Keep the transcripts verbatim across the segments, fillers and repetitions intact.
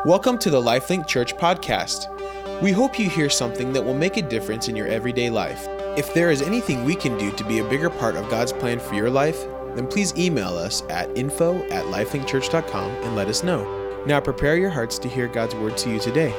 Welcome to the LifeLink Church podcast. We hope you hear something that will make a difference in your everyday life. If there is anything we can do to be a bigger part of God's plan for your life, then please email us at info at lifelink church dot com and let us know. Now prepare your hearts to hear God's word to you today.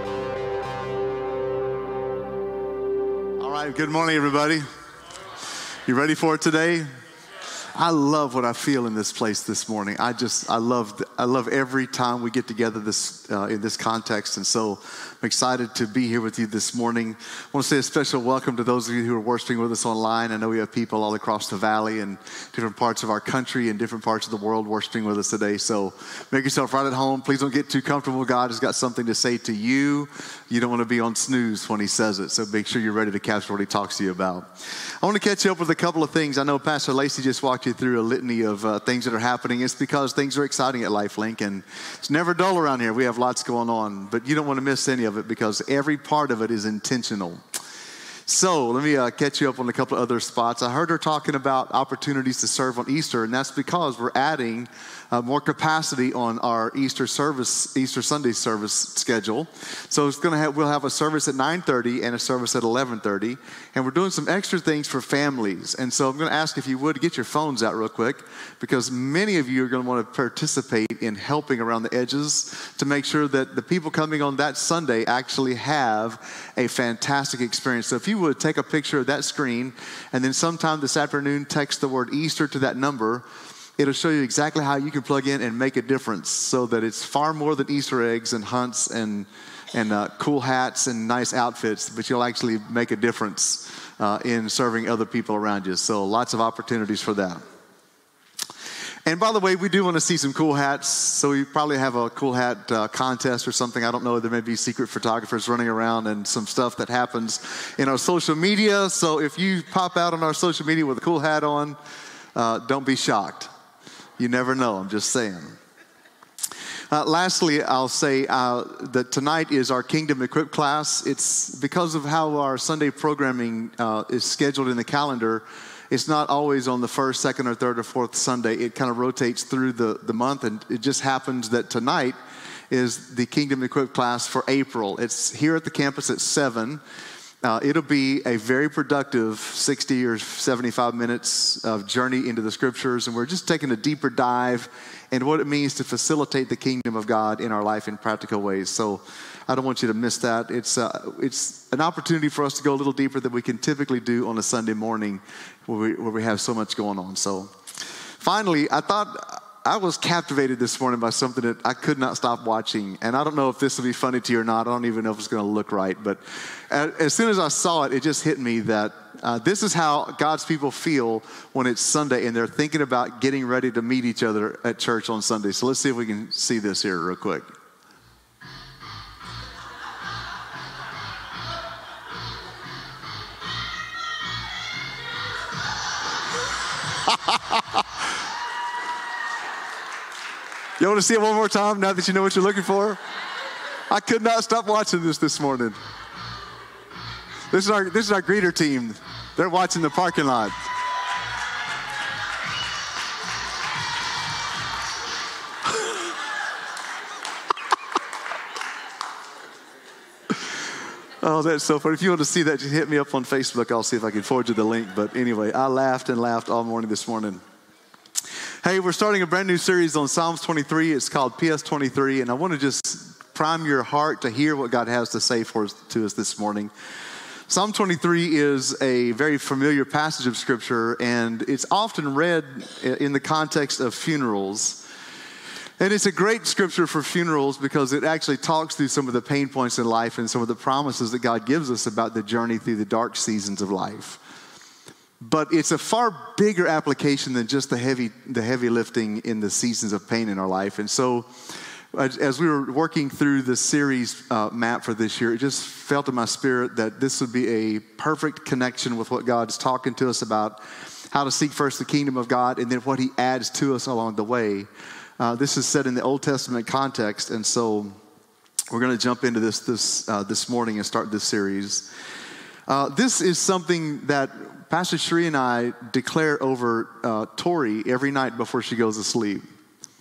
All right, good morning, everybody. You ready for it today? I love what I feel in this place this morning. I just, I love, I love every time we get together this uh, in this context, and so I'm excited to be here with you this morning. I want to say a special welcome to those of you who are worshiping with us online. I know we have people all across the valley and different parts of our country and different parts of the world worshiping with us today. So make yourself right at home. Please don't get too comfortable. God has got something to say to you. You don't want to be on snooze when he says it, so make sure you're ready to capture what he talks to you about. I want to catch you up with a couple of things. I know Pastor Lacey just walked you through a litany of uh, things that are happening. It's because things are exciting at LifeLink, and it's never dull around here. We have lots going on, but you don't want to miss any of it because every part of it is intentional. So let me uh, catch you up on a couple of other spots. I heard her talking about opportunities to serve on Easter, and that's because we're adding uh, more capacity on our Easter service, Easter Sunday service schedule. So it's going to have, we'll have a service at nine thirty and a service at eleven thirty, and we're doing some extra things for families. And so I'm going to ask if you would get your phones out real quick, because many of you are going to want to participate in helping around the edges to make sure that the people coming on that Sunday actually have a fantastic experience. So if you would take a picture of that screen, and then sometime this afternoon text the word Easter to that number, it'll show you exactly how you can plug in and make a difference, so that it's far more than Easter eggs and hunts and and uh, cool hats and nice outfits, but you'll actually make a difference uh, in serving other people around you. So lots of opportunities for that. And by the way, we do want to see some cool hats, so we probably have a cool hat uh, contest or something. I don't know. There may be secret photographers running around and some stuff that happens in our social media. So if you pop out on our social media with a cool hat on, uh, don't be shocked. You never know. I'm just saying. Uh, lastly, I'll say uh, that tonight is our Kingdom Equip class. It's because of how our Sunday programming uh, is scheduled in the calendar. It's not always on the first, second, or third, or fourth Sunday. It kind of rotates through the, the month, and it just happens that tonight is the Kingdom Equip class for April. It's here at the campus at seven. Uh, it'll be a very productive sixty or seventy-five minutes of journey into the scriptures, and we're just taking a deeper dive into what it means to facilitate the kingdom of God in our life in practical ways. So I don't want you to miss that. It's uh, it's an opportunity for us to go a little deeper than we can typically do on a Sunday morning where we, where we have so much going on. So finally, I thought I was captivated this morning by something that I could not stop watching. And I don't know if this will be funny to you or not. I don't even know if it's going to look right. But as soon as I saw it, it just hit me that uh, this is how God's people feel when it's Sunday and they're thinking about getting ready to meet each other at church on Sunday. So let's see if we can see this here real quick. You want to see it one more time now that you know what you're looking for? I could not stop watching this this morning. This is our this is our greeter team. They're watching the parking lot. Oh, that's so funny. If you want to see that, just hit me up on Facebook. I'll see if I can forward you the link. But anyway, I laughed and laughed all morning this morning. Hey, we're starting a brand new series on Psalms twenty-three. It's called P S twenty-three, and I want to just prime your heart to hear what God has to say for us, to us this morning. Psalm twenty-three is a very familiar passage of Scripture, and it's often read in the context of funerals. And it's a great scripture for funerals because it actually talks through some of the pain points in life and some of the promises that God gives us about the journey through the dark seasons of life. But it's a far bigger application than just the heavy the heavy lifting in the seasons of pain in our life. And so as we were working through the series uh, map for this year, it just felt in my spirit that this would be a perfect connection with what God's talking to us about, how to seek first the kingdom of God, and then what he adds to us along the way. Uh, this is set in the Old Testament context, and so we're going to jump into this this uh, this morning and start this series. Uh, this is something that Pastor Sheree and I declare over uh, Tori every night before she goes to sleep.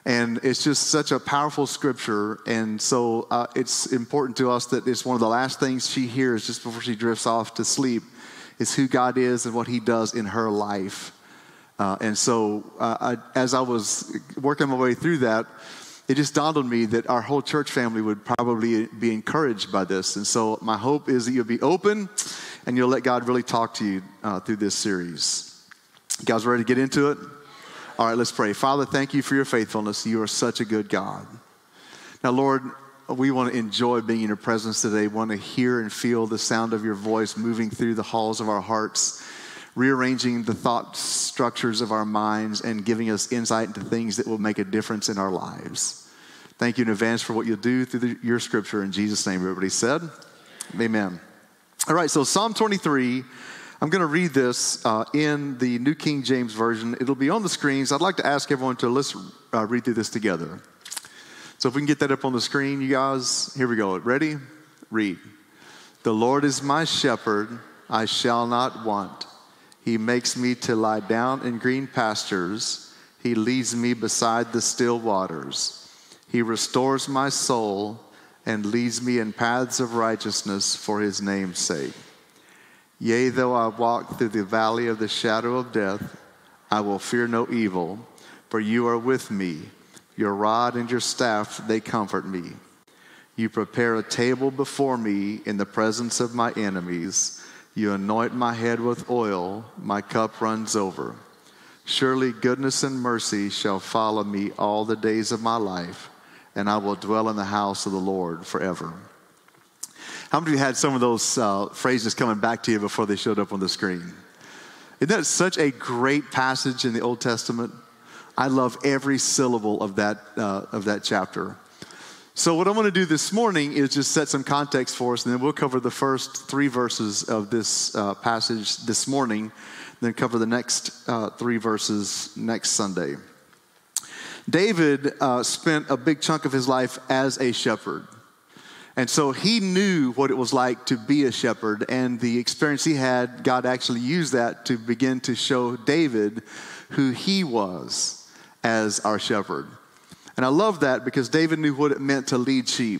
And it's just such a powerful scripture. And so uh, it's important to us that it's one of the last things she hears just before she drifts off to sleep is who God is and what he does in her life. Uh, and so uh, I, as I was working my way through that, it just dawned on me that our whole church family would probably be encouraged by this. And so my hope is that you'll be open and you'll let God really talk to you uh, through this series. You guys ready to get into it? All right, let's pray. Father, thank you for your faithfulness. You are such a good God. Now, Lord, we want to enjoy being in your presence today. We want to hear and feel the sound of your voice moving through the halls of our hearts, rearranging the thought structures of our minds and giving us insight into things that will make a difference in our lives. Thank you in advance for what you'll do through the, your scripture. In Jesus' name, everybody said, amen. All right, so Psalm twenty-three, I'm going to read this uh, in the New King James Version. It'll be on the screens. I'd like to ask everyone to let's uh, read through this together. So if we can get that up on the screen, you guys, here we go. Ready? Read. The Lord is my shepherd, I shall not want. He makes me to lie down in green pastures. He leads me beside the still waters. He restores my soul and leads me in paths of righteousness for his name's sake. Yea, though I walk through the valley of the shadow of death, I will fear no evil, for you are with me. Your rod and your staff, they comfort me. You prepare a table before me in the presence of my enemies. You anoint my head with oil, my cup runs over. Surely goodness and mercy shall follow me all the days of my life, and I will dwell in the house of the Lord forever. How many of you had some of those uh, phrases coming back to you before they showed up on the screen? Isn't that such a great passage in the Old Testament? I love every syllable of that uh, of that chapter. So what I'm going to do this morning is just set some context for us, and then we'll cover the first three verses of this uh, passage this morning, then cover the next uh, three verses next Sunday. David uh, spent a big chunk of his life as a shepherd. And so he knew what it was like to be a shepherd, and the experience he had, God actually used that to begin to show David who he was as our shepherd. And I love that because David knew what it meant to lead sheep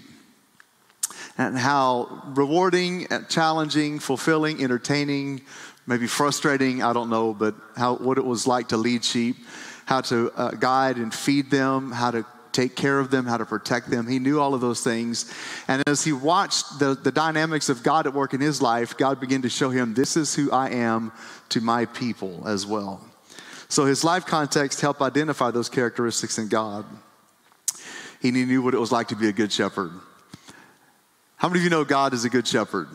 and how rewarding, challenging, fulfilling, entertaining, maybe frustrating, I don't know, but how what it was like to lead sheep, how to uh, guide and feed them, how to take care of them, how to protect them. He knew all of those things. And as he watched the, the dynamics of God at work in his life, God began to show him, this is who I am to my people as well. So his life context helped identify those characteristics in God. He knew what it was like to be a good shepherd. How many of you know God is a good shepherd?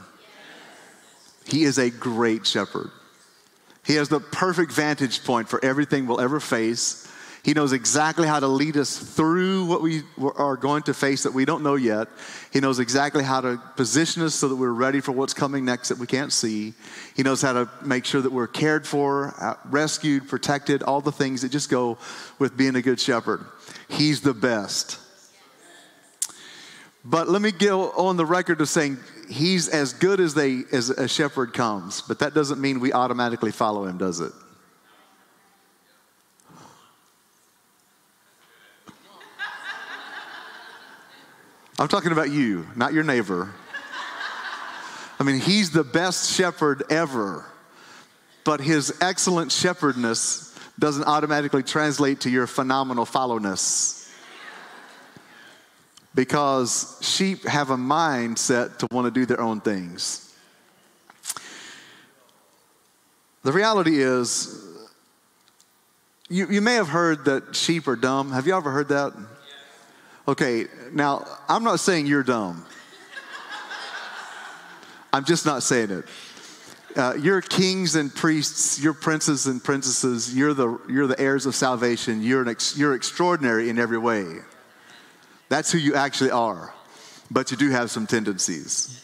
He is a great shepherd. He has the perfect vantage point for everything we'll ever face. He knows exactly how to lead us through what we are going to face that we don't know yet. He knows exactly how to position us so that we're ready for what's coming next that we can't see. He knows how to make sure that we're cared for, rescued, protected, all the things that just go with being a good shepherd. He's the best. But let me go on the record of saying he's as good as, they, as a shepherd comes. But that doesn't mean we automatically follow him, does it? I'm talking about you, not your neighbor. I mean, he's the best shepherd ever. But his excellent shepherdness doesn't automatically translate to your phenomenal followness. Because sheep have a mindset to want to do their own things. The reality is, you, you may have heard that sheep are dumb. Have you ever heard that? Okay, now, I'm not saying you're dumb. I'm just not saying it. Uh, you're kings and priests, you're princes and princesses, you're the, you're the heirs of salvation, you're, an ex, you're extraordinary in every way. That's who you actually are, but you do have some tendencies.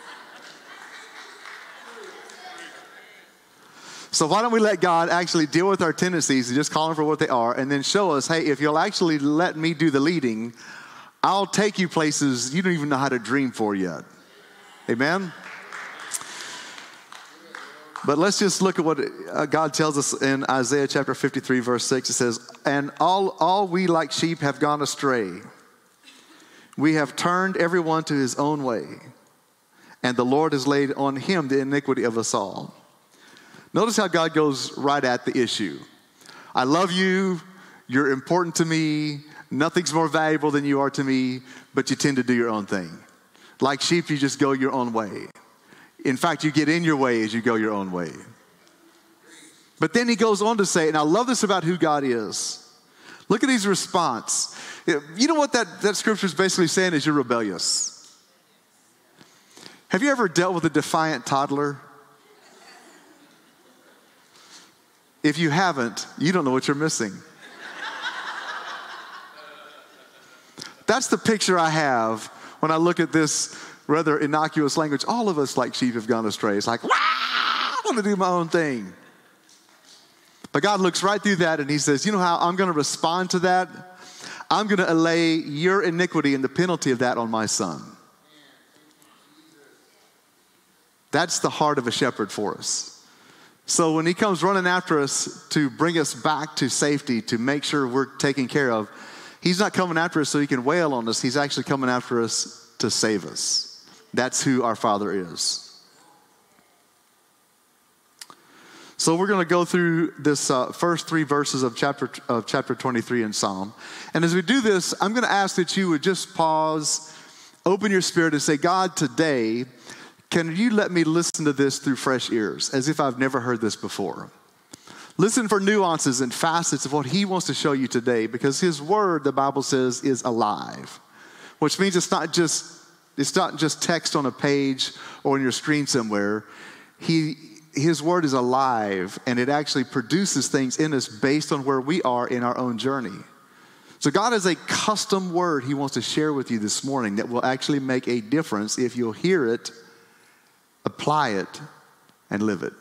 So why don't we let God actually deal with our tendencies and just call them for what they are and then show us, hey, if you'll actually let me do the leading, I'll take you places you don't even know how to dream for yet. Amen? But let's just look at what uh, God tells us in Isaiah chapter fifty-three, verse six. It says, and all, all we like sheep have gone astray. We have turned everyone to his own way, and the Lord has laid on him the iniquity of us all. Notice how God goes right at the issue. I love you. You're important to me. Nothing's more valuable than you are to me, but you tend to do your own thing. Like sheep, you just go your own way. In fact, you get in your way as you go your own way. But then he goes on to say, and I love this about who God is. Look at his response. You know what that, that scripture is basically saying is you're rebellious. Have you ever dealt with a defiant toddler? If you haven't, you don't know what you're missing. That's the picture I have when I look at this rather innocuous language. All of us like sheep have gone astray. It's like, wah, I want to do my own thing. But God looks right through that and he says, you know how I'm going to respond to that? I'm going to allay your iniquity and the penalty of that on my son. That's the heart of a shepherd for us. So when he comes running after us to bring us back to safety, to make sure we're taken care of, he's not coming after us so he can wail on us. He's actually coming after us to save us. That's who our Father is. So we're going to go through this uh, first three verses of chapter of chapter twenty-three in Psalm. And as we do this, I'm going to ask that you would just pause, open your spirit and say, God, today, can you let me listen to this through fresh ears, as if I've never heard this before? Listen for nuances and facets of what he wants to show you today, because his word, the Bible says, is alive, which means it's not just, it's not just text on a page or on your screen somewhere. He, his word is alive, and it actually produces things in us based on where we are in our own journey. So God has a custom word he wants to share with you this morning that will actually make a difference if you'll hear it, apply it, and live it.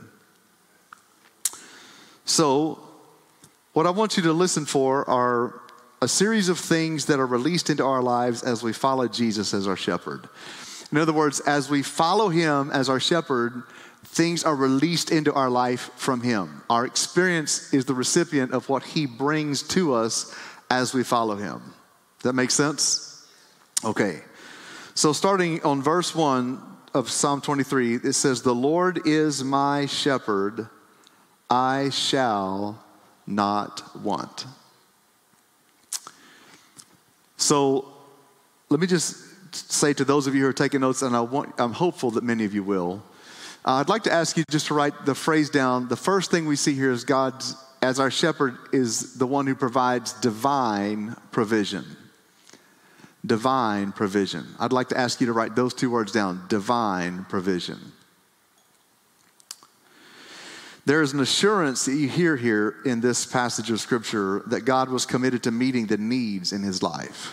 So what I want you to listen for are a series of things that are released into our lives as we follow Jesus as our shepherd. In other words, as we follow him as our shepherd, things are released into our life from him. Our experience is the recipient of what he brings to us as we follow him. Does that make sense? Okay. So starting on verse one of Psalm twenty-three, it says, the Lord is my shepherd, I shall not want. So let me just say to those of you who are taking notes, and I want, I'm hopeful that many of you will, uh, I'd like to ask you just to write the phrase down. The first thing we see here is God, as our shepherd, is the one who provides divine provision. Divine provision. I'd like to ask you to write those two words down, divine provision. There is an assurance that you hear here in this passage of Scripture that God was committed to meeting the needs in his life.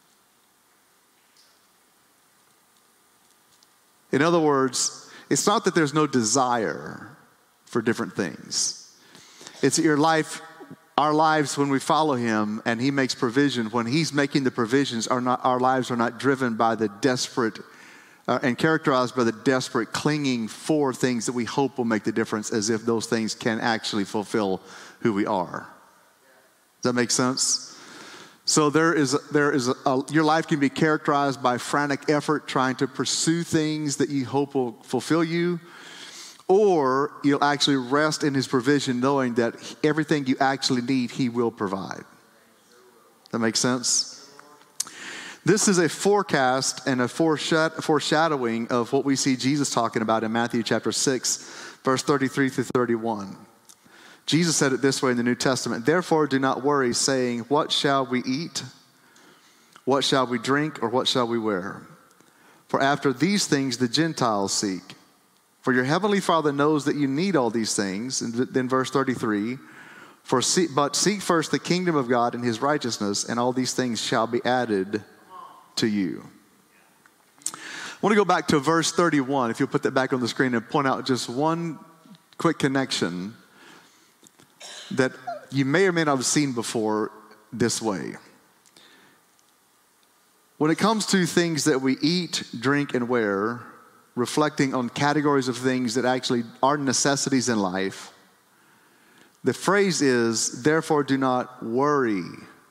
In other words, it's not that there's no desire for different things. It's that your life, our lives, when we follow him and he makes provision, when he's making the provisions, are not, our lives are not driven by the desperate Uh, and characterized by the desperate clinging for things that we hope will make the difference, as if those things can actually fulfill who we are. Does that make sense? So there is, there is a, a, your life can be characterized by frantic effort trying to pursue things that you hope will fulfill you, or you'll actually rest in his provision knowing that everything you actually need, he will provide. That makes sense? This is a forecast and a foreshadowing of what we see Jesus talking about in Matthew chapter six, verse thirty-three through thirty-one. Jesus said it this way in the New Testament, therefore do not worry, saying, what shall we eat? What shall we drink? Or what shall we wear? For after these things the Gentiles seek. For your heavenly Father knows that you need all these things. And then verse thirty-three, For see, but seek first the kingdom of God and his righteousness, and all these things shall be added to you. I want to go back to verse thirty-one, if you'll put that back on the screen, and point out just one quick connection that you may or may not have seen before this way. When it comes to things that we eat, drink, and wear, reflecting on categories of things that actually are necessities in life. The phrase is, therefore do not worry,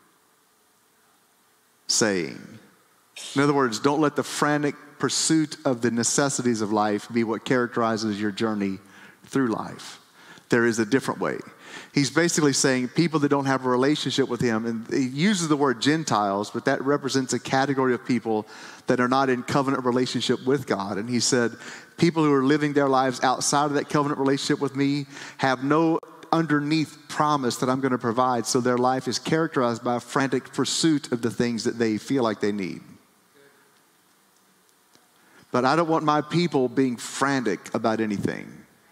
saying. In other words, don't let the frantic pursuit of the necessities of life be what characterizes your journey through life. There is a different way. He's basically saying people that don't have a relationship with him, and he uses the word Gentiles, but that represents a category of people that are not in covenant relationship with God. And he said, people who are living their lives outside of that covenant relationship with me have no underneath promise that I'm going to provide, so their life is characterized by a frantic pursuit of the things that they feel like they need. But I don't want my people being frantic about anything.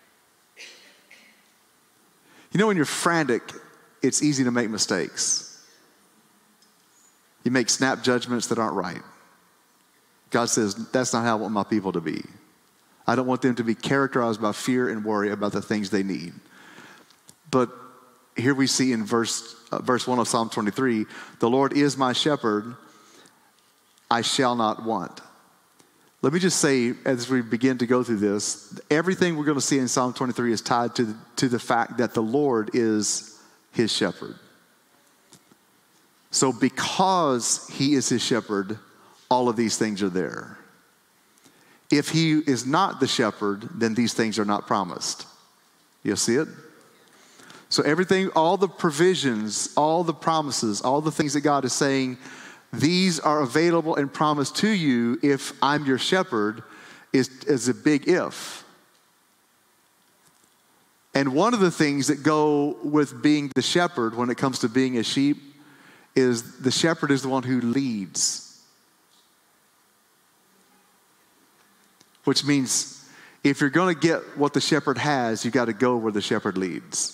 You know, when you're frantic, it's easy to make mistakes. You make snap judgments that aren't right. God says, that's not how I want my people to be. I don't want them to be characterized by fear and worry about the things they need. But here we see in verse, uh, verse one of Psalm twenty-three, the Lord is my shepherd, I shall not want. Let me just say, as we begin to go through this, everything we're going to see in Psalm twenty-three is tied to the, to the fact that the Lord is his shepherd. So because he is his shepherd, all of these things are there. If he is not the shepherd, then these things are not promised. You see it? So everything, all the provisions, all the promises, all the things that God is saying, these are available and promised to you if I'm your shepherd, is, is a big if. And one of the things that go with being the shepherd when it comes to being a sheep is the shepherd is the one who leads. Which means if you're going to get what the shepherd has, you got to go where the shepherd leads.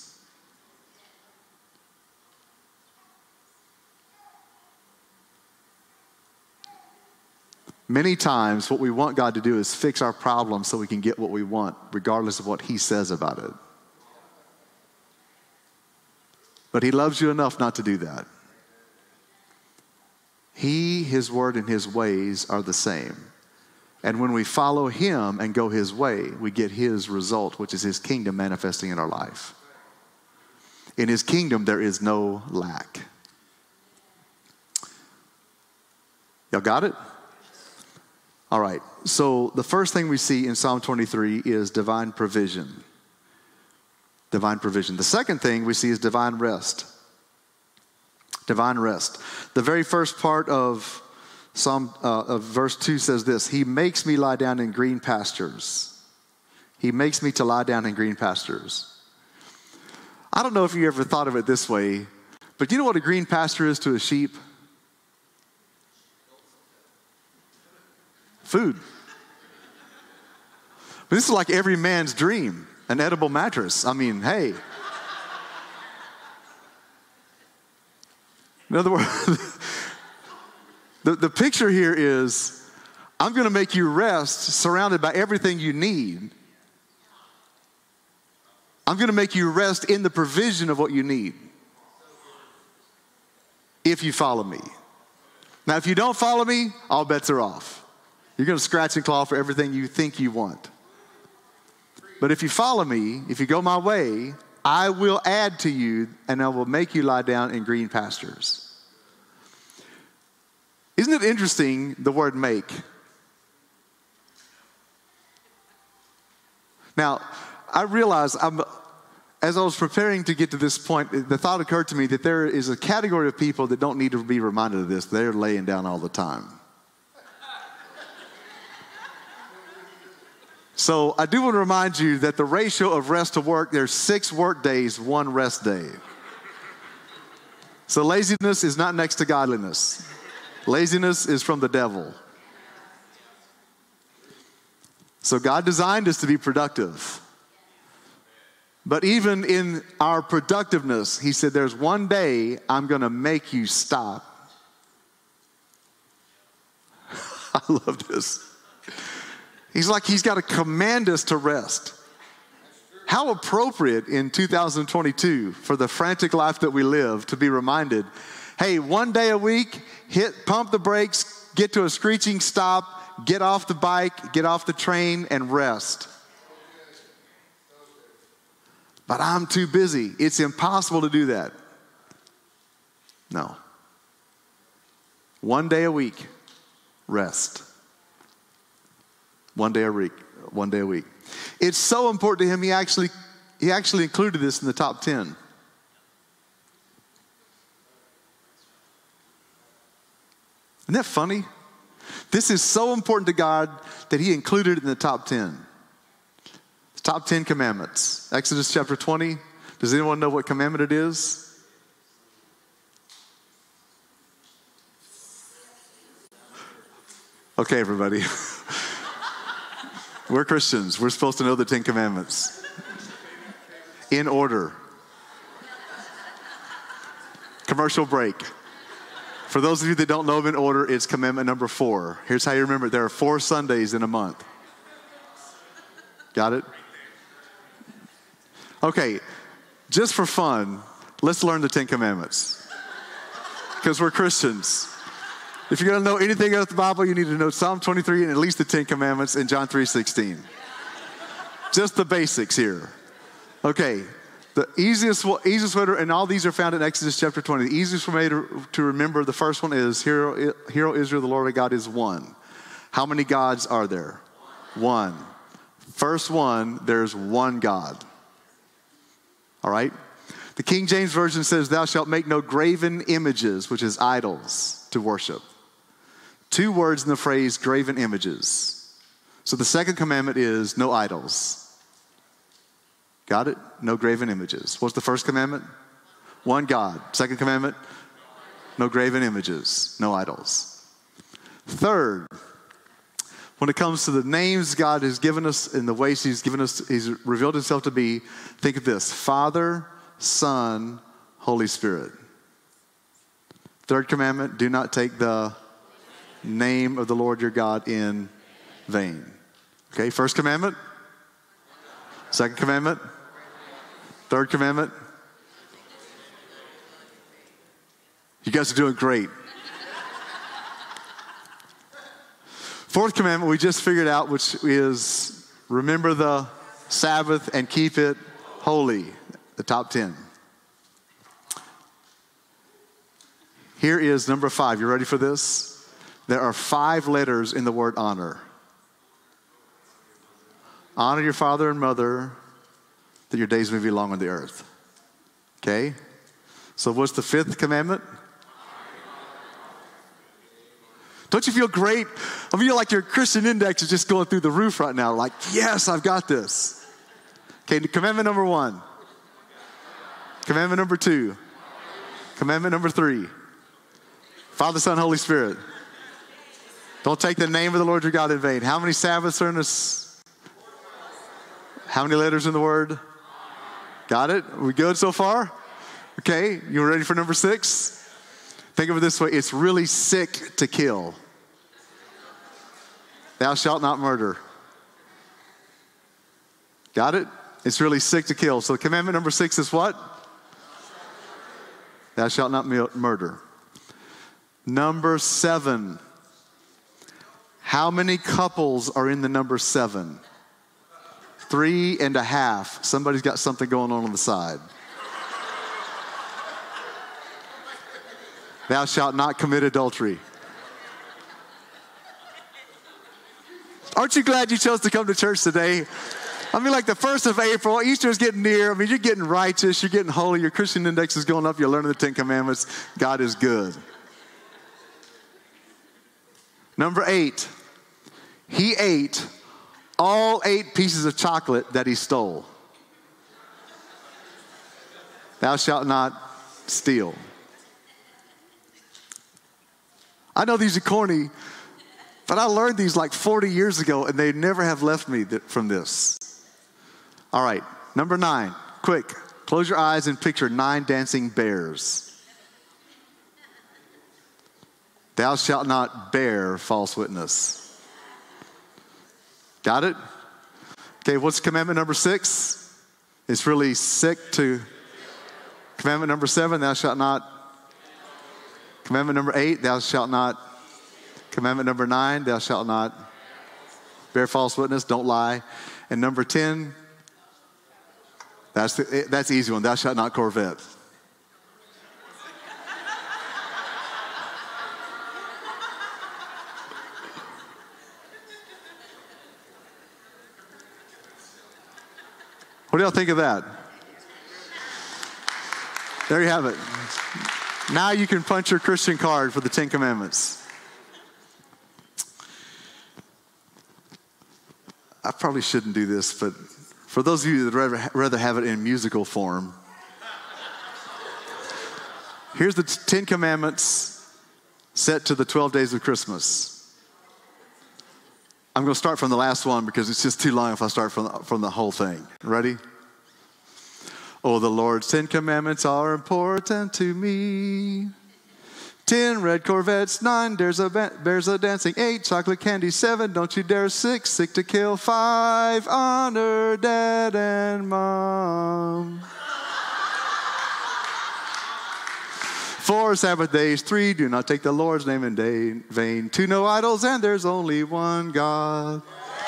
Many times what we want God to do is fix our problems so we can get what we want, regardless of what he says about it. But he loves you enough not to do that. He, his word, and his ways are the same. And when we follow him and go his way, we get his result, which is his kingdom manifesting in our life. In his kingdom, there is no lack. Y'all got it? All right, so the first thing we see in Psalm twenty-three is divine provision. Divine provision. The second thing we see is divine rest. Divine rest. The very first part of Psalm uh, of verse two says this: He makes me lie down in green pastures. He makes me to lie down in green pastures. I don't know if you ever thought of it this way, but do you know what a green pasture is to a sheep? Food. But this is like every man's dream, an edible mattress. I mean, hey. In other words, the, the picture here is, I'm going to make you rest surrounded by everything you need. I'm going to make you rest in the provision of what you need. If you follow me. Now, if you don't follow me, all bets are off. You're going to scratch and claw for everything you think you want. But if you follow me, if you go my way, I will add to you and I will make you lie down in green pastures. Isn't it interesting, the word make? Now, I realize I'm, as I was preparing to get to this point, the thought occurred to me that there is a category of people that don't need to be reminded of this. They're laying down all the time. So I do want to remind you that the ratio of rest to work, there's six work days, one rest day. So laziness is not next to godliness. Laziness is from the devil. So God designed us to be productive. But even in our productiveness, he said, there's one day I'm going to make you stop. I love this. He's like, he's got to command us to rest. How appropriate in two thousand twenty-two for the frantic life that we live to be reminded, hey, one day a week, hit, pump the brakes, get to a screeching stop, get off the bike, get off the train, and rest. But I'm too busy. It's impossible to do that. No. One day a week, rest. One day a week. One day a week. It's so important to him, he actually, he actually included this in the top ten. Isn't that funny? This is so important to God that he included it in the top ten. The top ten commandments. Exodus chapter twenty. Does anyone know what commandment it is? Okay, everybody. We're Christians. We're supposed to know the Ten Commandments. In order. Commercial break. For those of you that don't know them in order, it's commandment number four. Here's how you remember it. There are four Sundays in a month. Got it? Okay, just for fun, let's learn the Ten Commandments. Because we're Christians. If you're going to know anything about the Bible, you need to know Psalm twenty-three and at least the Ten Commandments and John three sixteen. Just the basics here. Okay, the easiest, easiest way to, and all these are found in Exodus chapter twenty. The easiest way to, to remember, the first one is, Hear, Hear, O Israel, the Lord our God is one. How many gods are there? One. One. First one, there's one God. All right? The King James Version says, thou shalt make no graven images, which is idols, to worship. Two words in the phrase graven images. So the second commandment is no idols. Got it? No graven images. What's the first commandment? One God. Second commandment? No graven images. No idols. Third, when it comes to the names God has given us and the ways he's given us, he's revealed himself to be, think of this: Father, Son, Holy Spirit. Third commandment, do not take the name of the Lord your God in vain. Okay, first commandment. Second commandment. Third commandment. You guys are doing great. Fourth commandment we just figured out, which is remember the Sabbath and keep it holy. The top ten. Here is number five. You ready for this? There are five letters in the word honor. Honor your father and mother, that your days may be long on the earth. Okay? So what's the fifth commandment? Don't you feel great? I feel like your Christian index is just going through the roof right now. Like, yes, I've got this. Okay, commandment number one. Commandment number two. Commandment number three. Father, Son, Holy Spirit. Don't take the name of the Lord your God in vain. How many Sabbaths are in this? How many letters in the word? Got it? Are we good so far? Okay, you ready for number six? Think of it this way. It's really sick to kill. Thou shalt not murder. Got it? It's really sick to kill. So commandment number six is what? Thou shalt not murder. Number seven. How many couples are in the number seven? Three and a half. Somebody's got something going on on the side. Thou shalt not commit adultery. Aren't you glad you chose to come to church today? I mean, like the first of April, Easter is getting near. I mean, you're getting righteous, you're getting holy, your Christian index is going up, you're learning the Ten Commandments. God is good. Number eight, he ate all eight pieces of chocolate that he stole. Thou shalt not steal. I know these are corny, but I learned these like forty years ago, and they never have left me th- from this. All right, number nine. Quick, close your eyes and picture nine dancing bears. Thou shalt not bear false witness. Got it? Okay, what's commandment number six? It's really sick to. Commandment number seven, thou shalt not. Commandment number eight, thou shalt not. Commandment number nine, thou shalt not bear false witness, don't lie. And number ten, that's the, that's the easy one, thou shalt not covet. What do y'all think of that? There you have it. Now you can punch your Christian card for the Ten Commandments. I probably shouldn't do this, but for those of you that would rather, rather have it in musical form, here's the Ten Commandments set to the twelve days of Christmas. I'm going to start from the last one because it's just too long if I start from the, from the whole thing. Ready? Oh, the Lord's Ten Commandments are important to me. Ten red Corvettes, nine bears a, bears a dancing, eight chocolate candy, seven don't you dare, six sick to kill, five honor dad and mom. Four Sabbath days, three do not take the Lord's name in vain, two no idols, and there's only one God.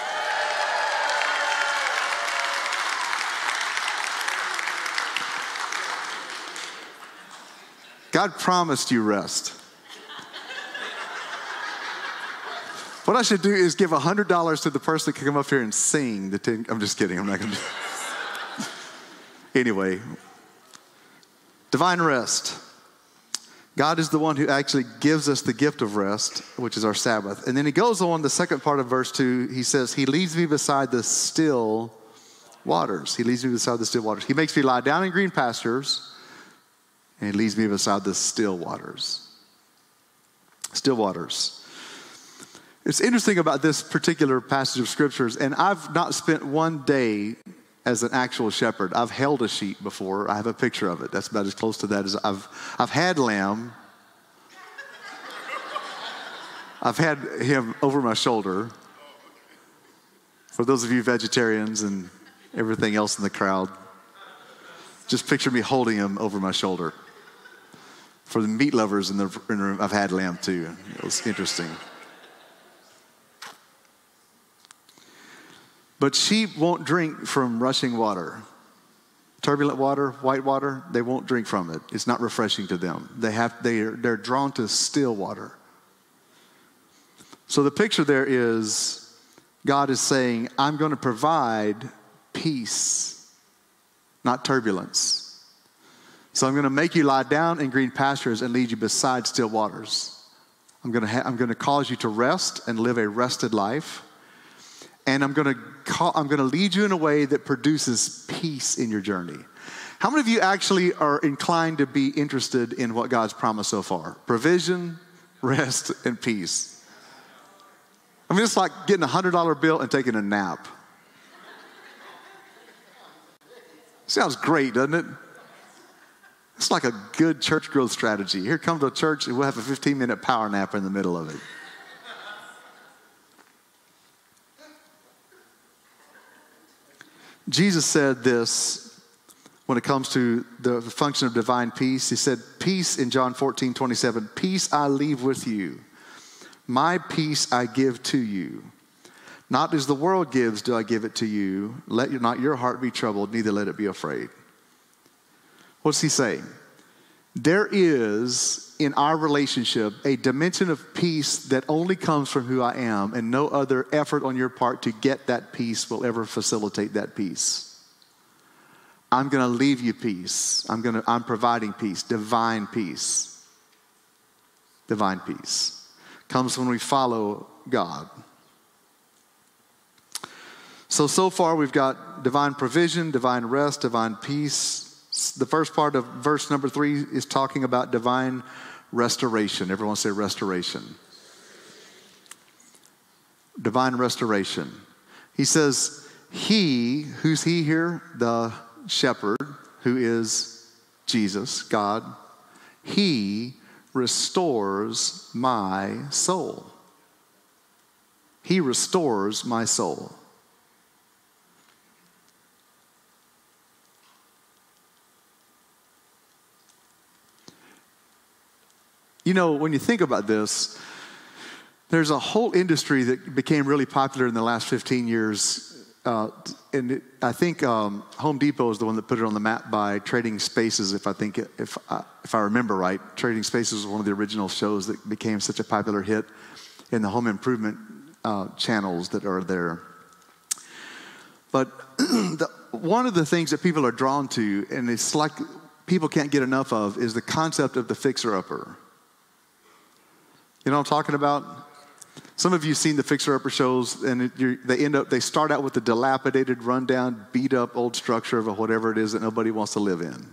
God promised you rest. What I should do is give one hundred dollars to the person that can come up here and sing the ten. I'm just kidding. I'm not going to do it. Anyway, divine rest. God is the one who actually gives us the gift of rest, which is our Sabbath. And then he goes on, the second part of verse two, he says, he leads me beside the still waters. He leads me beside the still waters. He makes me lie down in green pastures, and he leads me beside the still waters. Still waters. It's interesting about this particular passage of scriptures, and I've not spent one day as an actual shepherd. I've held a sheep before. I have a picture of it. That's about as close to that as I've, I've had lamb. I've had him over my shoulder. For those of you vegetarians and everything else in the crowd, just picture me holding him over my shoulder. For the meat lovers in the, in the room, I've had lamb too. It was interesting. But sheep won't drink from rushing water. Turbulent water, white water, they won't drink from it. It's not refreshing to them. They have, they are, they're drawn to still water. So the picture there is God is saying, I'm going to provide peace, not turbulence. So I'm going to make you lie down in green pastures and lead you beside still waters. I'm going to ha- I'm going to cause you to rest and live a rested life. And I'm going to call, I'm going to lead you in a way that produces peace in your journey. How many of you actually are inclined to be interested in what God's promised so far? Provision, rest, and peace. I mean, it's like getting a one hundred dollar bill and taking a nap. Sounds great, doesn't it? It's like a good church growth strategy. Here, come to a church and we'll have a fifteen minute power nap in the middle of it. Jesus said this when it comes to the function of divine peace. He said, peace in John fourteen twenty-seven, peace I leave with you. My peace I give to you. Not as the world gives do I give it to you. Let not your heart be troubled, neither let it be afraid. What's he saying? There is in our relationship a dimension of peace that only comes from who I am, and no other effort on your part to get that peace will ever facilitate that peace. I'm going to leave you peace. I'm going to I'm providing peace, divine peace. Divine peace comes when we follow God. So so far we've got divine provision, divine rest, divine peace. The first part of verse number three is talking about divine restoration. Everyone say restoration. Divine restoration. He says, he, who's he here? The shepherd, who is Jesus, God. He restores my soul. He restores my soul. You know, when you think about this, There's a whole industry that became really popular in the last fifteen years. Uh, and it, I think um, Home Depot is the one that put it on the map by Trading Spaces, if I think it, if I, if I remember right. Trading Spaces was one of the original shows that became such a popular hit in the home improvement uh, channels that are there. But the, one of the things that people are drawn to, and it's like people can't get enough of, is the concept of the fixer-upper. You know what I'm talking about? Some of you have seen the fixer-upper shows, and it, you're, they end up, they start out with the dilapidated, rundown, beat-up old structure of whatever it is that nobody wants to live in.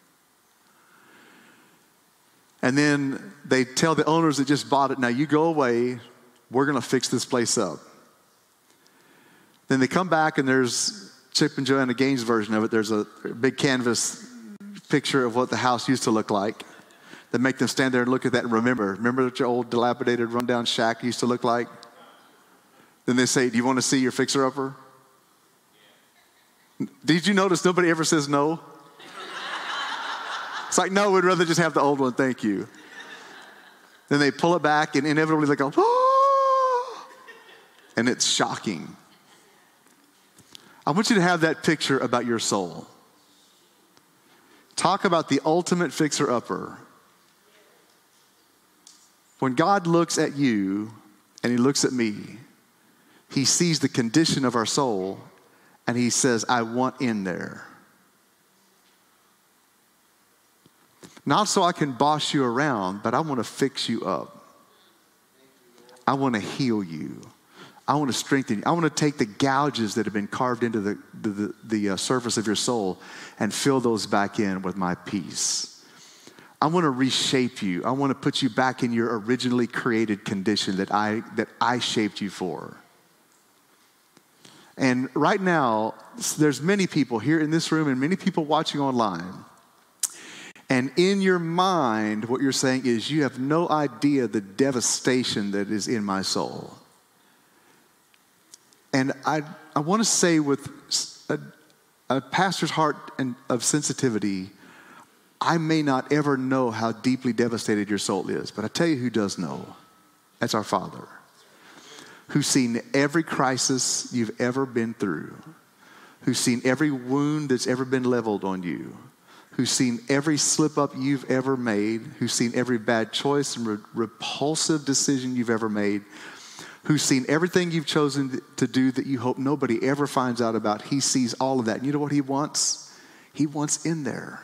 And then they tell the owners that just bought it, now you go away, we're going to fix this place up. Then they come back, and there's Chip and Joanna Gaines' version of it. There's a big canvas picture of what the house used to look like. That make them stand there and look at that and remember. Remember what your old dilapidated rundown shack used to look like? Then they say, do you want to see your fixer-upper? Did you notice nobody ever says no? It's like, no, we'd rather just have the old one, thank you. Then they pull it back and inevitably they go, oh! And it's shocking. I want you to have that picture about your soul. Talk about the ultimate fixer-upper. When God looks at you and he looks at me, he sees the condition of our soul and he says, I want in there. Not so I can boss you around, but I want to fix you up. I want to heal you. I want to strengthen you. I want to take the gouges that have been carved into the, the, the, the uh, surface of your soul and fill those back in with my peace. I want to reshape you. I want to put you back in your originally created condition that I, that I shaped you for. And right now, there's many people here in this room and many people watching online. And in your mind, what you're saying is, you have no idea the devastation that is in my soul. And I, I want to say with a, a pastor's heart and of sensitivity, I may not ever know how deeply devastated your soul is, but I tell you who does know. That's our Father, who's seen every crisis you've ever been through, who's seen every wound that's ever been leveled on you, who's seen every slip up you've ever made, who's seen every bad choice and re- repulsive decision you've ever made, who's seen everything you've chosen to do that you hope nobody ever finds out about. He sees all of that. And you know what he wants? He wants in there.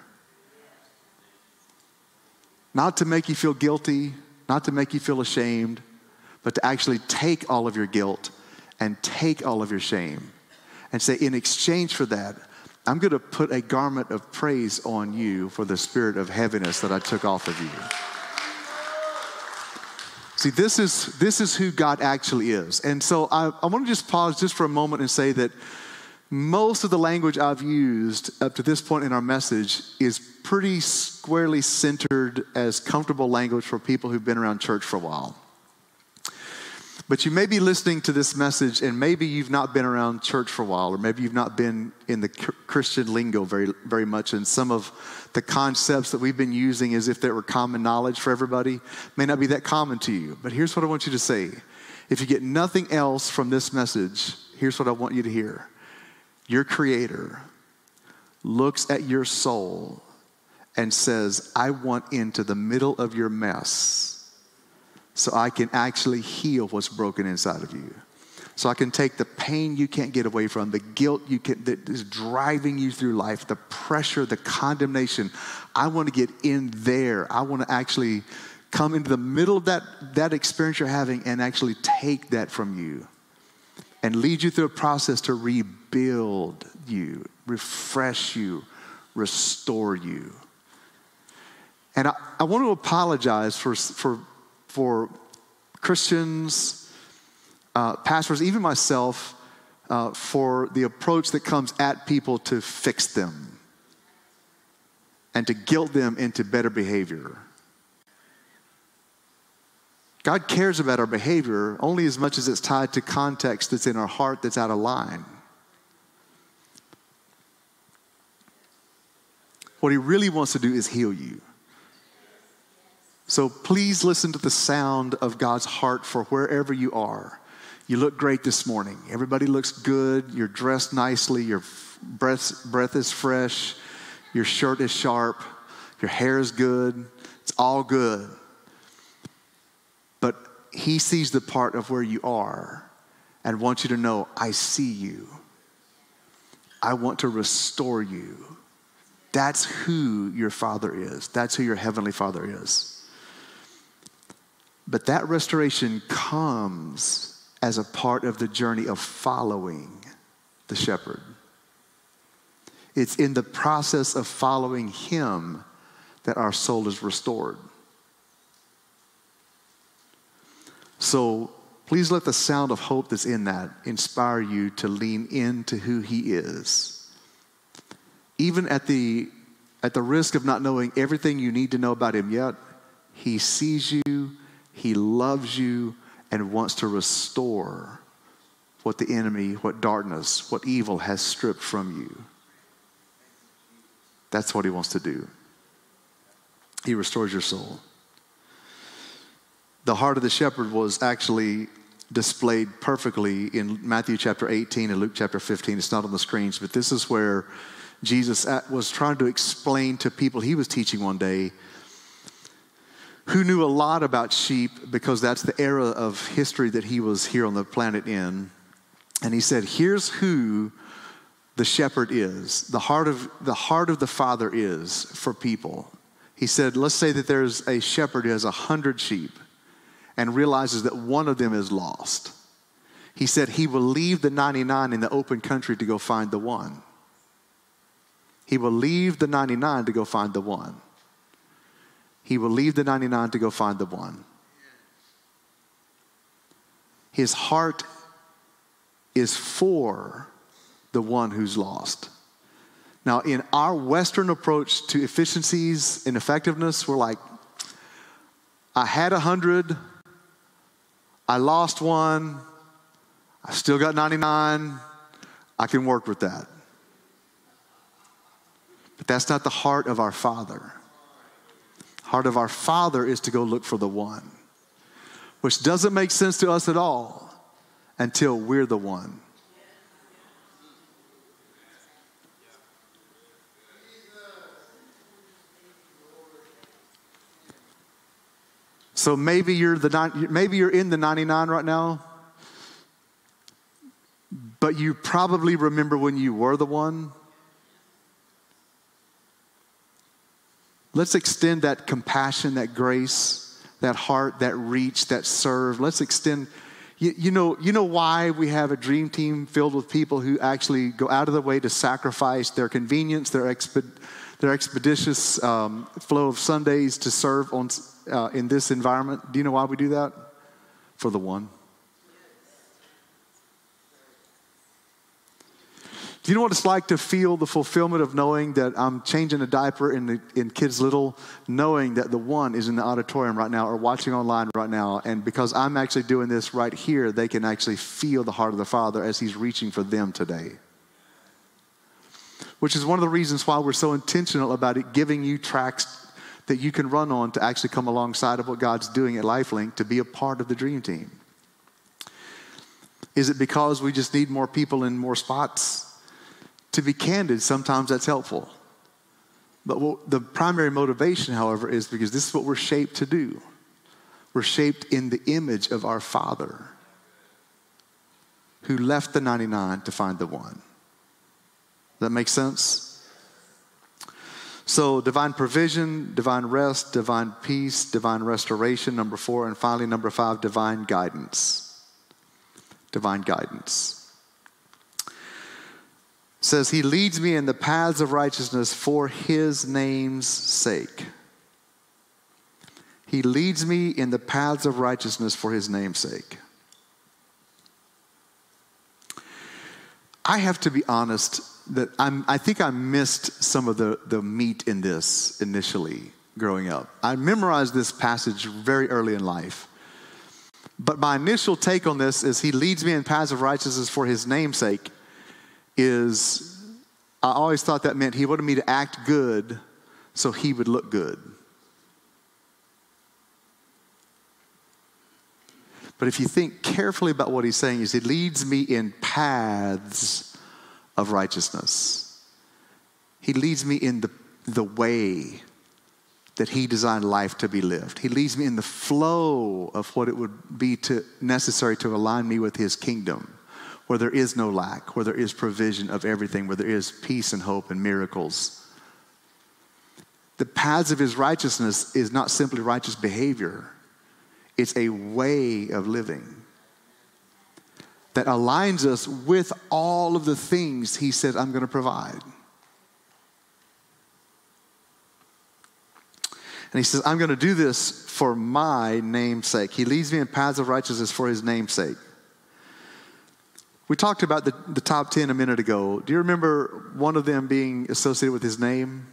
Not to make you feel guilty, not to make you feel ashamed, but to actually take all of your guilt and take all of your shame and say, in exchange for that, I'm going to put a garment of praise on you for the spirit of heaviness that I took off of you. See, this is, this is who God actually is. And so I, I want to just pause just for a moment and say that most of the language I've used up to this point in our message is pretty squarely centered as comfortable language for people who've been around church for a while. But you may be listening to this message and maybe you've not been around church for a while, or maybe you've not been in the Christian lingo very, very much. And some of the concepts that we've been using as if they were common knowledge for everybody may not be that common to you. But here's what I want you to say. If you get nothing else from this message, here's what I want you to hear. Your Creator looks at your soul and says, I want into the middle of your mess so I can actually heal what's broken inside of you. So I can take the pain you can't get away from, the guilt you can, that is driving you through life, the pressure, the condemnation. I want to get in there. I want to actually come into the middle of that, that experience you're having and actually take that from you and lead you through a process to rebuild you, refresh you, restore you. And I, I want to apologize for, for, for Christians, uh, pastors, even myself, uh, for the approach that comes at people to fix them and to guilt them into better behavior. God cares about our behavior only as much as it's tied to context that's in our heart that's out of line. What he really wants to do is heal you. So please listen to the sound of God's heart for wherever you are. You look great this morning. Everybody looks good. You're dressed nicely. Your breath, breath is fresh. Your shirt is sharp. Your hair is good. It's all good. But he sees the part of where you are and wants you to know, I see you. I want to restore you. That's who your Father is. That's who your Heavenly Father is. But that restoration comes as a part of the journey of following the shepherd. It's in the process of following him that our soul is restored. So please let the sound of hope that's in that inspire you to lean into who he is. Even at the, at the risk of not knowing everything you need to know about him yet, he sees you, he loves you, and wants to restore what the enemy, what darkness, what evil has stripped from you. That's what he wants to do. He restores your soul. The heart of the shepherd was actually displayed perfectly in Matthew chapter eighteen and Luke chapter fifteen. It's not on the screens, but this is where Jesus was trying to explain to people he was teaching one day who knew a lot about sheep, because that's the era of history that he was here on the planet in. And he said, here's who the shepherd is, the heart of the heart of the Father is for people. He said, let's say that there's a shepherd who has a hundred sheep and realizes that one of them is lost. He said he will leave the ninety-nine in the open country to go find the one. He will leave the ninety-nine to go find the one. He will leave the ninety-nine to go find the one. His heart is for the one who's lost. Now, in our Western approach to efficiencies and effectiveness, we're like, I had a hundred, I lost one, I still got ninety-nine, I can work with that. But that's not the heart of our Father. Heart of our Father is to go look for the one, which doesn't make sense to us at all until we're the one. So maybe you're the maybe you're in the ninety-nine right now, but you probably remember when you were the one. Let's extend that compassion, that grace, that heart, that reach, that serve. Let's extend. You, you know, you know why we have a dream team filled with people who actually go out of the way to sacrifice their convenience, their exped, their expeditious um, flow of Sundays to serve on uh, in this environment. Do you know why we do that? For the one. Do you know what it's like to feel the fulfillment of knowing that I'm changing a diaper in the, in Kids Little, knowing that the one is in the auditorium right now or watching online right now, and because I'm actually doing this right here, they can actually feel the heart of the Father as he's reaching for them today. Which is one of the reasons why we're so intentional about it, giving you tracks that you can run on to actually come alongside of what God's doing at LifeLink to be a part of the dream team. Is it because we just need more people in more spots? To be candid, sometimes that's helpful. But what, the primary motivation, however, is because this is what we're shaped to do. We're shaped in the image of our Father who left the ninety-nine to find the one. Does that make sense? So divine provision, divine rest, divine peace, divine restoration, number four. And finally, number five, divine guidance. Divine guidance. Says he leads me in the paths of righteousness for his name's sake. He leads me in the paths of righteousness for his name's sake. I have to be honest that I'm, I think I missed some of the, the meat in this initially growing up. I memorized this passage very early in life. But my initial take on this is he leads me in paths of righteousness for his name's sake. Is I always thought that meant he wanted me to act good so he would look good. But if you think carefully about what he's saying, is he leads me in paths of righteousness. He leads me in the, the way that he designed life to be lived. He leads me in the flow of what it would be to, necessary to align me with his kingdom, where there is no lack, where there is provision of everything, where there is peace and hope and miracles. The paths of his righteousness is not simply righteous behavior. It's a way of living that aligns us with all of the things he said, I'm going to provide. And he says, I'm going to do this for my name's sake. He leads me in paths of righteousness for his name's sake. We talked about the, the top ten a minute ago. Do you remember one of them being associated with his name?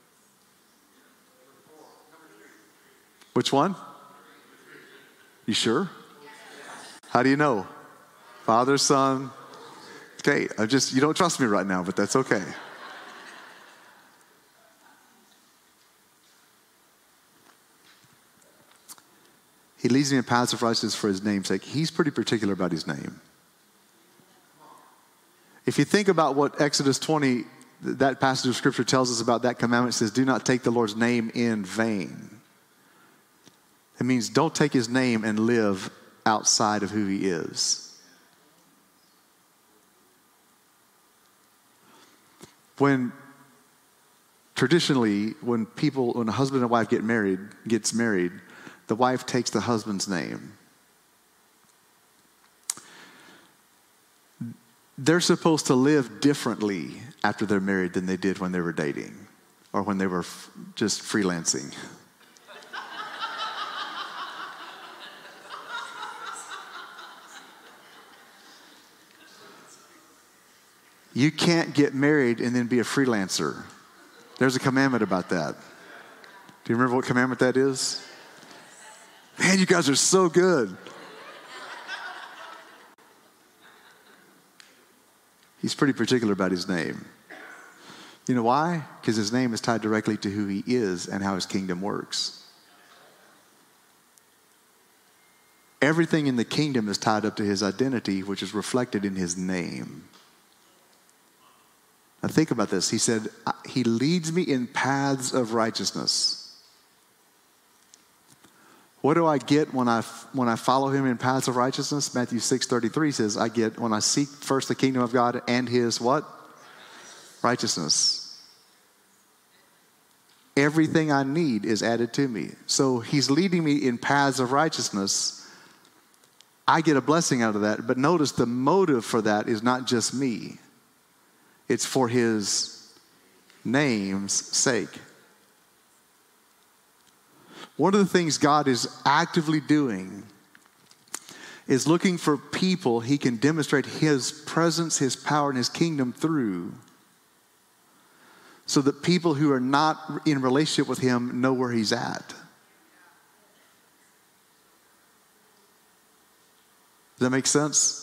Which one? You sure? How do you know? Father, Son. Okay, I just, you don't trust me right now, but that's okay. He leads me in paths of righteousness for his name's sake. He's pretty particular about his name. If you think about what Exodus twenty, that passage of scripture tells us about that commandment, it says, do not take the Lord's name in vain. It means don't take his name and live outside of who he is. When traditionally, when people, when a husband and wife get married, gets married, the wife takes the husband's name. They're supposed to live differently after they're married than they did when they were dating or when they were f- just freelancing. You can't get married and then be a freelancer. There's a commandment about that. Do you remember what commandment that is? Man, you guys are so good. He's pretty particular about his name. You know why? Because his name is tied directly to who he is and how his kingdom works. Everything in the kingdom is tied up to his identity, which is reflected in his name. Now think about this. He said, he leads me in paths of righteousness. What do I get when I, when I follow him in paths of righteousness? Matthew six thirty-three says, I get when I seek first the kingdom of God and his what? Righteousness. Everything I need is added to me. So he's leading me in paths of righteousness. I get a blessing out of that. But notice the motive for that is not just me. It's for his name's sake. One of the things God is actively doing is looking for people he can demonstrate his presence, his power, and his kingdom through, so that people who are not in relationship with him know where he's at. Does that make sense?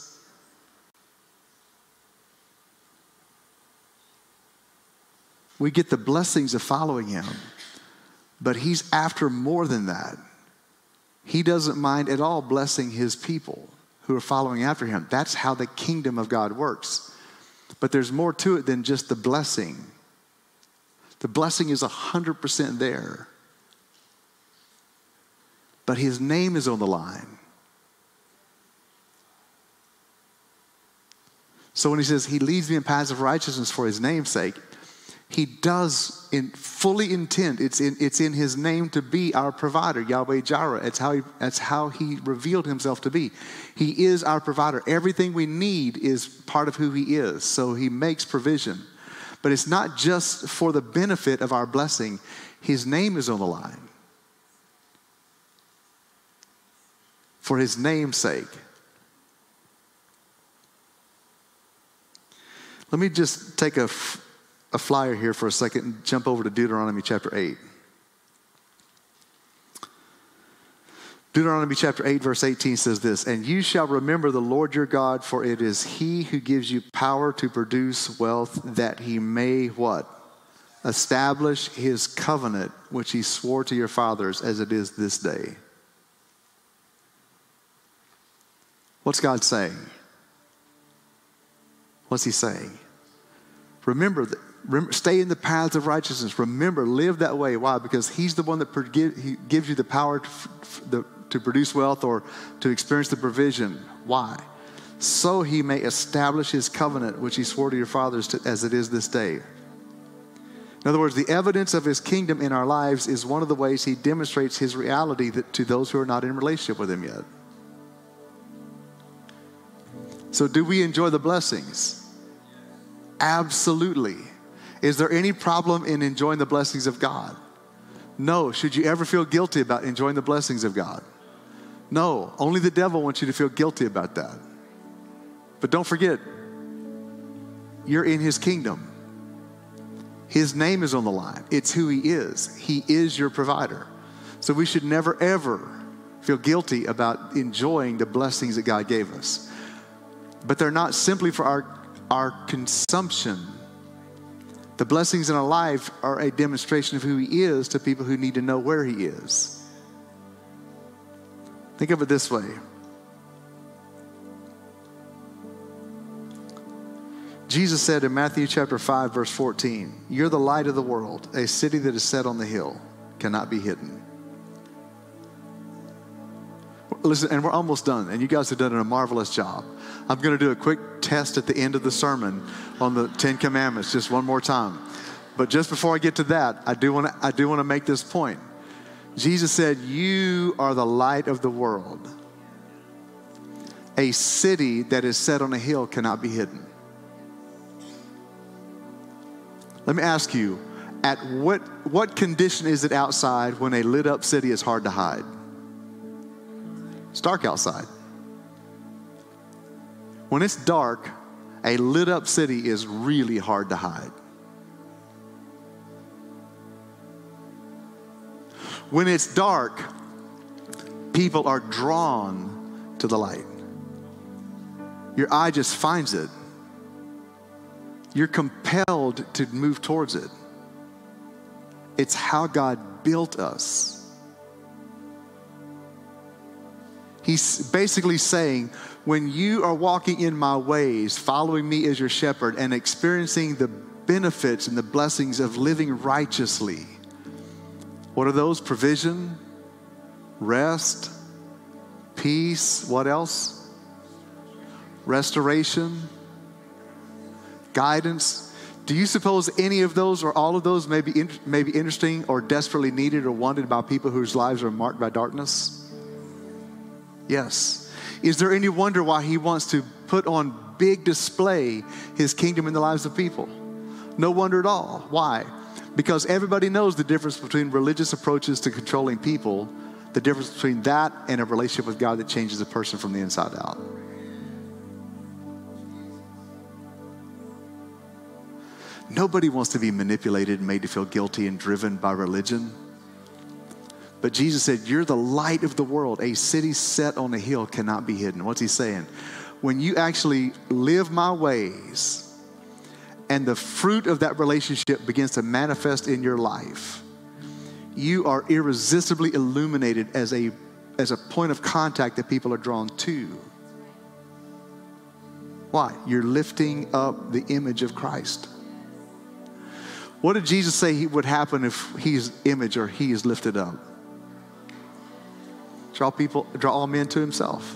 We get the blessings of following him. But he's after more than that. He doesn't mind at all blessing his people who are following after him. That's how the kingdom of God works. But there's more to it than just the blessing. The blessing is one hundred percent there. But his name is on the line. So when he says he leads me in paths of righteousness for his name's sake, he does in fully intend, it's in, it's in his name to be our provider, Yahweh Jireh. It's how he, that's how he revealed himself to be. He is our provider. Everything we need is part of who he is. So he makes provision. But it's not just for the benefit of our blessing. His name is on the line. For his name's sake. Let me just take a... a flyer here for a second and jump over to Deuteronomy chapter eight. Deuteronomy chapter eight verse eighteen says this, and you shall remember the Lord your God, for it is he who gives you power to produce wealth, that he may what? Establish his covenant, which he swore to your fathers, as it is this day. What's God saying? What's he saying? Remember, that, remember, stay in the paths of righteousness. Remember, live that way. Why? Because he's the one that forgive, he gives you the power to, the, to produce wealth or to experience the provision. Why? So he may establish his covenant, which he swore to your fathers to, as it is this day. In other words, the evidence of his kingdom in our lives is one of the ways he demonstrates his reality that, to those who are not in relationship with him yet. So do we enjoy the blessings? Absolutely. Is there any problem in enjoying the blessings of God? No. Should you ever feel guilty about enjoying the blessings of God? No. Only the devil wants you to feel guilty about that. But don't forget, you're in his kingdom. His name is on the line. It's who he is. He is your provider. So we should never, ever feel guilty about enjoying the blessings that God gave us. But they're not simply for our, our consumption. The blessings in our life are a demonstration of who he is to people who need to know where he is. Think of it this way. Jesus said in Matthew chapter five, verse fourteen, "You're the light of the world. A city that is set on the hill cannot be hidden." Listen, and we're almost done, and you guys have done a marvelous job. I'm going to do a quick test at the end of the sermon on the Ten Commandments, just one more time. But just before I get to that, I do want to I do want to make this point. Jesus said, "You are the light of the world. A city that is set on a hill cannot be hidden." Let me ask you, at what, what condition is it outside when a lit up city is hard to hide? It's dark outside. When it's dark, a lit up city is really hard to hide. When it's dark, people are drawn to the light. Your eye just finds it. You're compelled to move towards it. It's how God built us. He's basically saying, when you are walking in my ways, following me as your shepherd, and experiencing the benefits and the blessings of living righteously, what are those? Provision, rest, peace, what else? Restoration, guidance. Do you suppose any of those or all of those may be, in, may be interesting or desperately needed or wanted by people whose lives are marked by darkness? Yes. Is there any wonder why he wants to put on big display his kingdom in the lives of people? No wonder at all. Why? Because everybody knows the difference between religious approaches to controlling people, the difference between that and a relationship with God that changes a person from the inside out. Nobody wants to be manipulated and made to feel guilty and driven by religion. But Jesus said, "You're the light of the world. A city set on a hill cannot be hidden." What's he saying? When you actually live my ways and the fruit of that relationship begins to manifest in your life, you are irresistibly illuminated as a, as a point of contact that people are drawn to. Why? You're lifting up the image of Christ. What did Jesus say he would happen if his image or he is lifted up? Draw people, draw all men to himself.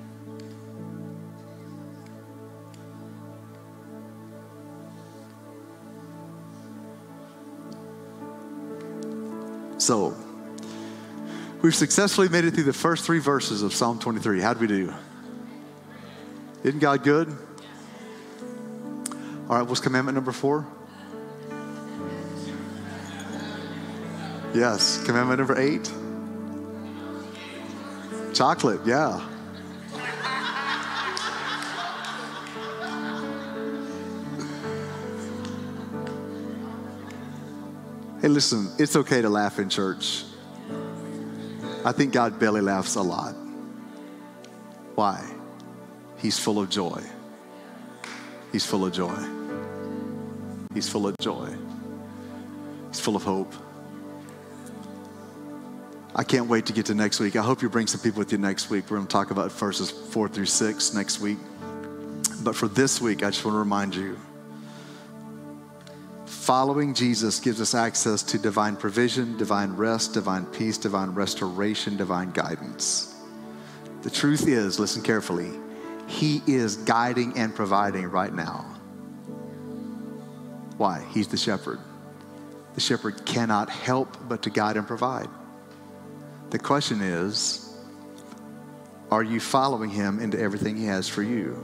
So, we've successfully made it through the first three verses of Psalm twenty-three. How'd we do? Isn't God good? All right, what's commandment number four? Yes. Commandment number eight? Chocolate, yeah. Hey, listen, it's okay to laugh in church. I think God belly laughs a lot. Why? He's full of joy. He's full of joy. He's full of joy. He's full of hope. I can't wait to get to next week. I hope you bring some people with you next week. We're going to talk about verses four through six next week. But for this week, I just want to remind you, following Jesus gives us access to divine provision, divine rest, divine peace, divine restoration, divine guidance. The truth is, listen carefully, he is guiding and providing right now. Why? He's the shepherd. The shepherd cannot help but to guide and provide. The question is, are you following him into everything he has for you?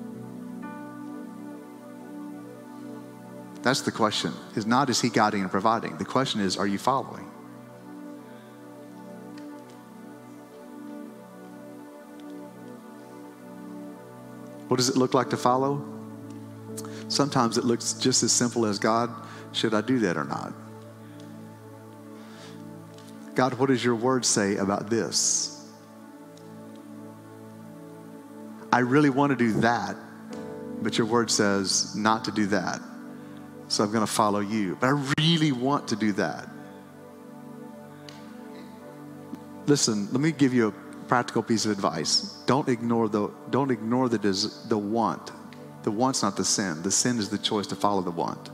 That's the question. It's not, is he guiding and providing? The question is, are you following? What does it look like to follow? Sometimes it looks just as simple as, God, should I do that or not? God, what does your word say about this? I really want to do that, but your word says not to do that. So I'm going to follow you. But I really want to do that. Listen, let me give you a practical piece of advice. Don't ignore the don't ignore the des- the want. The want's not the sin. The sin is the choice to follow the want.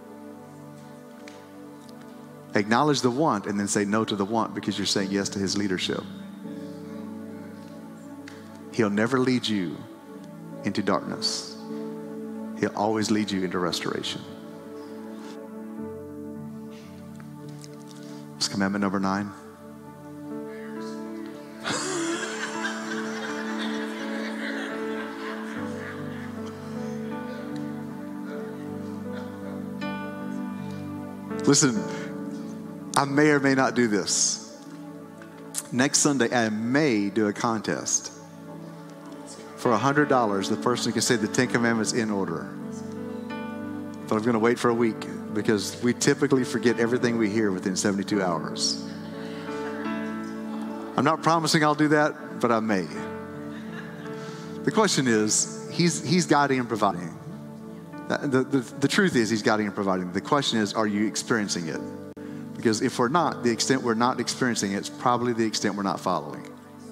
Acknowledge the want and then say no to the want because you're saying yes to his leadership. He'll never lead you into darkness. He'll always lead you into restoration. It's commandment number nine. Listen, I may or may not do this. Next Sunday, I may do a contest. For one hundred dollars, the person can say the Ten Commandments in order. But I'm going to wait for a week because we typically forget everything we hear within seventy-two hours. I'm not promising I'll do that, but I may. The question is, he's, he's guiding and providing. The, the, the truth is he's guiding and providing. The question is, are you experiencing it? Because if we're not, the extent we're not experiencing it is probably the extent we're not following.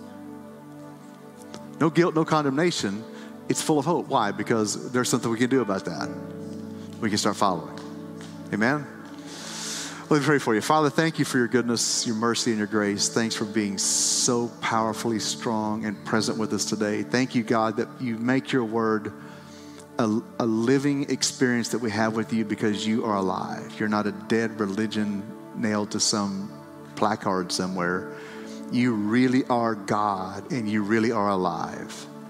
No guilt, no condemnation. It's full of hope. Why? Because there's something we can do about that. We can start following. Amen? Let me pray for you. Father, thank you for your goodness, your mercy, and your grace. Thanks for being so powerfully strong and present with us today. Thank you, God, that you make your word A, a living experience that we have with you because you are alive. You're not a dead religion nailed to some placard somewhere. You really are God and you really are alive.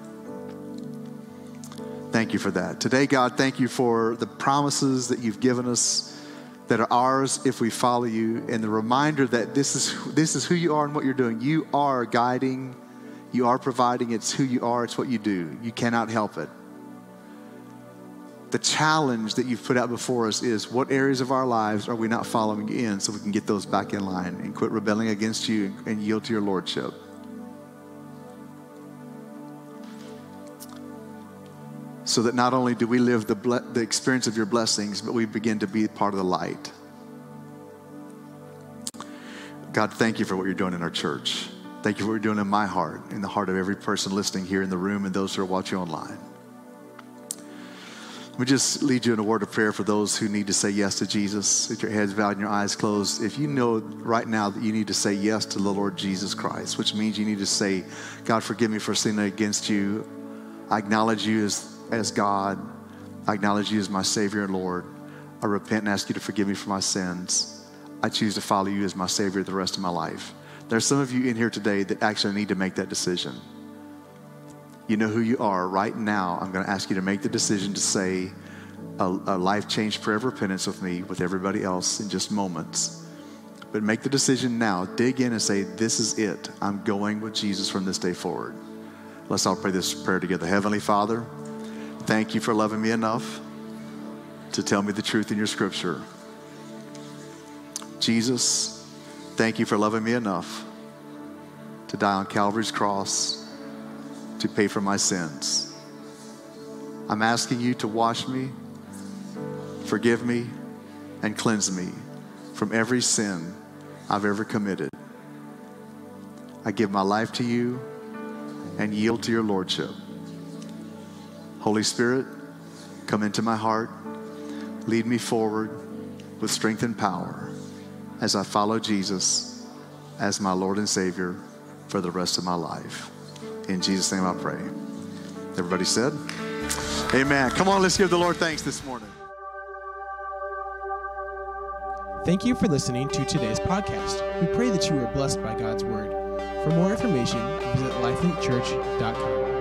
Thank you for that. Today, God, thank you for the promises that you've given us that are ours if we follow you, and the reminder that this is this is who you are and what you're doing. You are guiding, you are providing. It's who you are, it's what you do. You cannot help it. The challenge that you've put out before us is, what areas of our lives are we not following you in so we can get those back in line and quit rebelling against you and yield to your lordship. So that not only do we live the, ble- the experience of your blessings, but we begin to be part of the light. God, thank you for what you're doing in our church. Thank you for what you're doing in my heart, in the heart of every person listening here in the room and those who are watching online. Let me just lead you in a word of prayer for those who need to say yes to Jesus. With your heads bowed and your eyes closed, if you know right now that you need to say yes to the Lord Jesus Christ, which means you need to say, God, forgive me for sinning against you. I acknowledge you as, as God. I acknowledge you as my Savior and Lord. I repent and ask you to forgive me for my sins. I choose to follow you as my Savior the rest of my life. There's some of you in here today that actually need to make that decision. You know who you are. Right now, I'm going to ask you to make the decision to say a, a life change prayer of repentance with me, with everybody else in just moments. But make the decision now. Dig in and say, this is it. I'm going with Jesus from this day forward. Let's all pray this prayer together. Heavenly Father, thank you for loving me enough to tell me the truth in your scripture. Jesus, thank you for loving me enough to die on Calvary's cross to pay for my sins. I'm asking you to wash me, forgive me, and cleanse me from every sin I've ever committed. I give my life to you and yield to your lordship. Holy Spirit, come into my heart. Lead me forward with strength and power as I follow Jesus as my Lord and Savior for the rest of my life. In Jesus' name I pray. Everybody said, amen. Come on, let's give the Lord thanks this morning. Thank you for listening to today's podcast. We pray that you are blessed by God's word. For more information, visit lifelink church dot com.